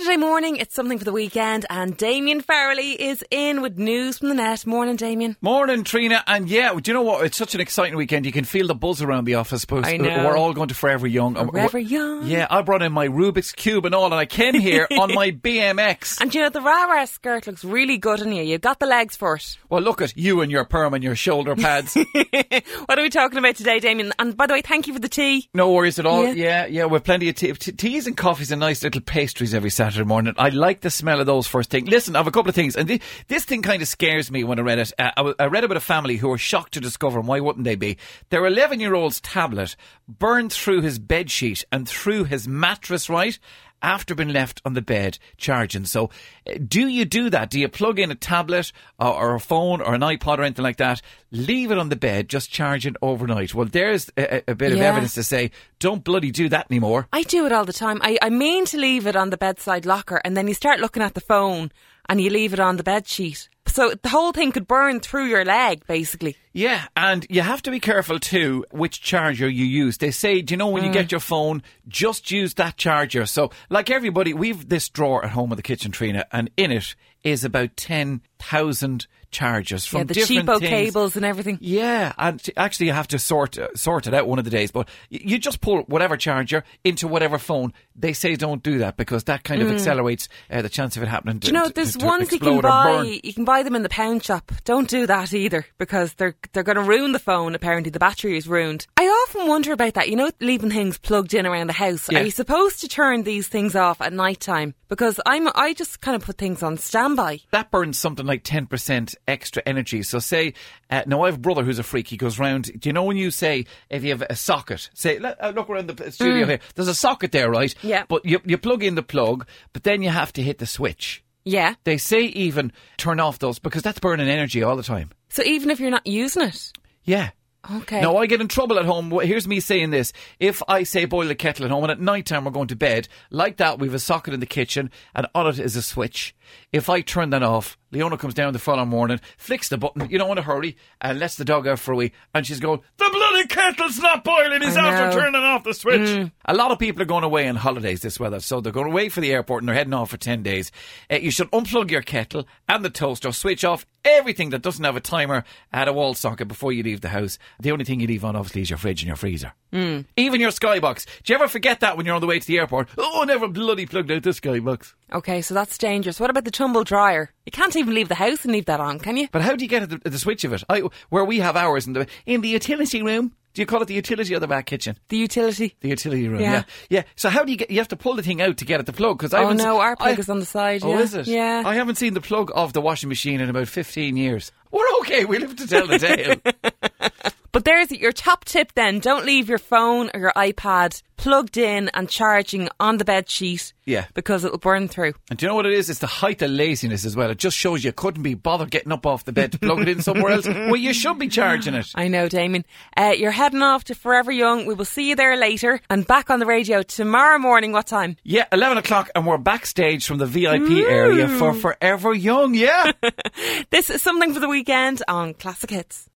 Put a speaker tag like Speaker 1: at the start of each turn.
Speaker 1: Saturday morning, it's something for the weekend, and Damien Farrelly is in with news from the net. Morning, Damien.
Speaker 2: Morning, Trina. And yeah, do you know what? It's such an exciting weekend. You can feel the buzz around the office.
Speaker 1: I know.
Speaker 2: We're all going to Forever Young.
Speaker 1: Forever Young.
Speaker 2: Yeah, I brought in my Rubik's Cube and all, and I came here on my BMX.
Speaker 1: And you know, the rah-rah skirt looks really good on you. You've got the legs for it.
Speaker 2: Well, look at you and your perm and your shoulder pads.
Speaker 1: What are we talking about today, Damien? And by the way, thank you for the tea.
Speaker 2: No worries at all. Yeah, we've plenty of tea. Teas and coffees and nice little pastries every Saturday morning. I like the smell of those first thing. Listen, I have a couple of things, and this thing kind of scares me when I read it. I read about a family who were shocked to discover, and why wouldn't they be? Their 11-year-old's tablet burned through his bedsheet and through his mattress, right? After being left on the bed charging. So do you do that? Do you plug in a tablet or a phone or an iPod or anything like that, leave it on the bed, just charge it overnight? Well, there's a bit of evidence to say don't bloody do that anymore.
Speaker 1: I do it all the time. I mean to leave it on the bedside locker, and then you start looking at the phone and you leave it on the bed sheet. So the whole thing could burn through your leg, basically.
Speaker 2: Yeah, and you have to be careful too which charger you use. They say, do you know, when you get your phone, just use that charger. So, like everybody, we've this drawer at home in the kitchen, Trina, and in it is about 10,000 chargers from
Speaker 1: the
Speaker 2: different
Speaker 1: cheapo
Speaker 2: things.
Speaker 1: Cables and everything.
Speaker 2: Yeah, and actually you have to sort it out one of the days, but you just pull whatever charger into whatever phone. They say don't do that because that kind of accelerates the chance of it happening.
Speaker 1: Do you know, there's ones you can buy. You can buy them in the pound shop. Don't do that either, because they're going to ruin the phone. Apparently the battery is ruined. I often wonder about that. You know, leaving things plugged in around the house. Yeah. Are you supposed to turn these things off at night time? Because I just kind of put things on standby.
Speaker 2: That burns something like 10% extra energy. So say, now I have a brother who's a freak. He goes round, do you know when you say, if you have a socket, say, look around the studio here, there's a socket there, right?
Speaker 1: Yeah.
Speaker 2: But you plug in the plug, but then you have to hit the switch.
Speaker 1: Yeah.
Speaker 2: They say even turn off those because that's burning energy all the time.
Speaker 1: So even if you're not using it?
Speaker 2: Yeah.
Speaker 1: Okay.
Speaker 2: Now, I get in trouble at home. Here's me saying this. If I say boil the kettle at home and at night time we're going to bed, like that, we've a socket in the kitchen and on it is a switch. If I turn that off, Leona comes down the following morning, flicks the button, you don't want to hurry, and lets the dog out for a wee, and she's going, the bloody kettle's not boiling, he's after turning off the switch. A lot of people are going away on holidays this weather, so they're going away for the airport and they're heading off for 10 days. You should unplug your kettle and the toaster, switch off everything that doesn't have a timer at a wall socket before you leave the house. The only thing you leave on, obviously, is your fridge and your freezer. Even your skybox. Do you ever forget that when you're on the way to the airport? Oh, I never bloody plugged out the skybox.
Speaker 1: Okay, so that's dangerous. What about the tumble dryer? You can't even leave the house and leave that on, can you?
Speaker 2: But how do you get at the switch of it? Where we have ours in the utility room. Do you call it the utility or the back kitchen?
Speaker 1: The utility.
Speaker 2: The utility room, yeah. So how do you get... You have to pull the thing out to get at the plug. Cause
Speaker 1: our plug is on the side,
Speaker 2: Oh, is it?
Speaker 1: Yeah.
Speaker 2: I haven't seen the plug of the washing machine in about 15 years. We're okay, we live to tell the tale.
Speaker 1: But there's your top tip then. Don't leave your phone or your iPad plugged in and charging on the bed sheet.
Speaker 2: Yeah.
Speaker 1: Because it'll burn through.
Speaker 2: And do you know what it is? It's the height of laziness as well. It just shows you couldn't be bothered getting up off the bed to plug it in somewhere else. Well, you should be charging it.
Speaker 1: I know, Damien. You're heading off to Forever Young. We will see you there later. And back on the radio tomorrow morning. What time?
Speaker 2: Yeah, 11 o'clock. And we're backstage from the VIP area for Forever Young. Yeah.
Speaker 1: This is something for the weekend on Classic Hits.